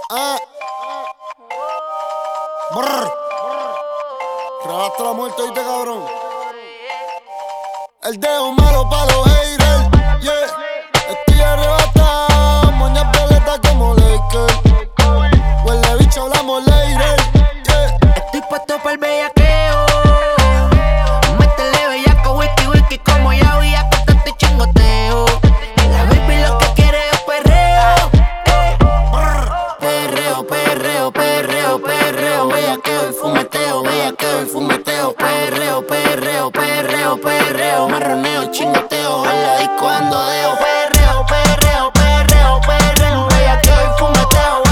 Brr. Regaste la muerte, ¿viste, cabrón? El dedo malo pa' los haters, yeah. Estoy arrebatado, moñas violetas como Lakers. Huele bicho, hablamos later, yeah. Estoy puesto pa'l bellaqueo. Métele bellaco, wiki, como ya voy a cortarte chingoteo. La baby lo que quiere es perreo. Perreo, bellaqueo y fumeteo, perreo, marroneo, chingoteo, en la disco ando deo. Perreo, bellaqueo y fumeteo,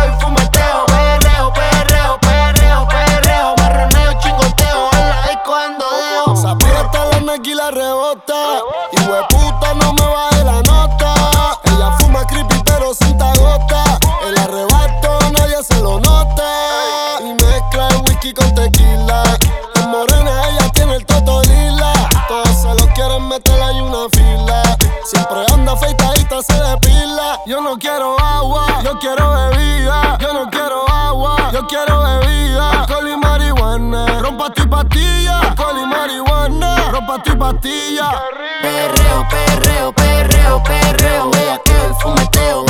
perreo, marroneo, chingoteo, en la disco ando deo. Se aprieta la negra y la rebota, y hueputa no me baje la nota. Ella fuma creepy pero sin gota. El arrebato nadie se lo nota. Y mezcla el whisky con tequila. Es morena, ella tiene el toto lila. Todos se lo quieren meter, hay una fila. Siempre anda afeitadita, se depila. Yo no quiero agua, yo quiero bebida. Yo no quiero agua, yo quiero bebida. Alcohol y marihuana, rompa tu pastilla. Alcohol y marihuana, rompa tu pastilla. Perreo, bellaqueo y fumeteo,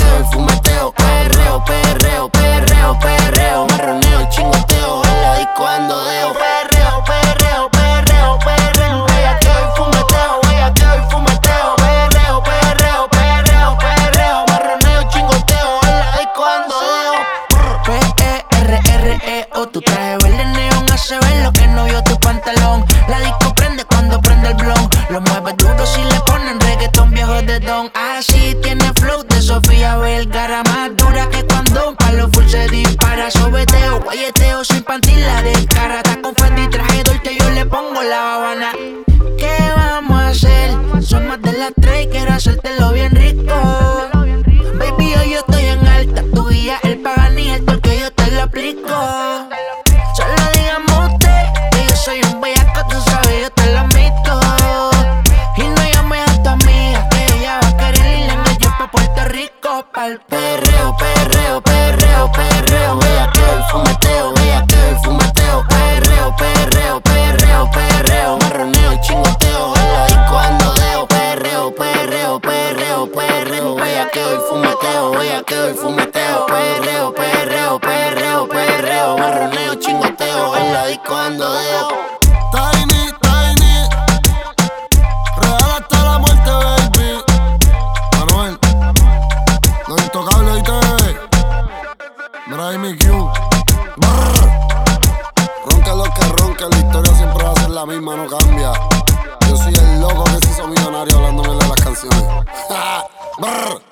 perreo, marroneo, chingoteo, en la disco ando deo. Perreo, bellaqueo y fumeteo, perreo, marroneo, chingoteo, en la disco ando deo. P-E-R-R-E-O, tu traje verde neón hace ver lo que no vio tu pantalón. La disco prende cuando prende el blon. Lo mueve duro si le ponen reggaetón viejo de don. Así tiene flow de Sofía Vergara, más dura que cuando un palo full se dispara. Sobeteo, guayeteo sin panty la descara. Está con Fendi, traje Dolce, yo le pongo la Habana. ¿Qué vamos a hacer? Son más de las 3 y quiero hacértelo bien rico. Baby, hoy yo estoy en alta. Tu guía, el Pagani, el torque yo te lo aplico. Solo digamos usted que yo soy un bellaco, tú sabes, yo te lo admito. Y no llames a tu amiga, que ella va a querer ir en el pa' Puerto Rico. Pa'l perreo, bellaqueo y fumeteo, perreo, marroneo, chingoteo, en la disco ando deo. Perreo, bellaqueo y fumeteo, perreo, marroneo, chingoteo, en la disco ando deo. Tiny, regalaste la muerte, baby. Manuel, los intocables, ¿viste? Mira ahí mi Q. Brr. Ronca lo que ronca, la historia siempre va a ser la misma, no cambia. Yo soy el loco que se hizo millonario hablándome de las canciones. Brr.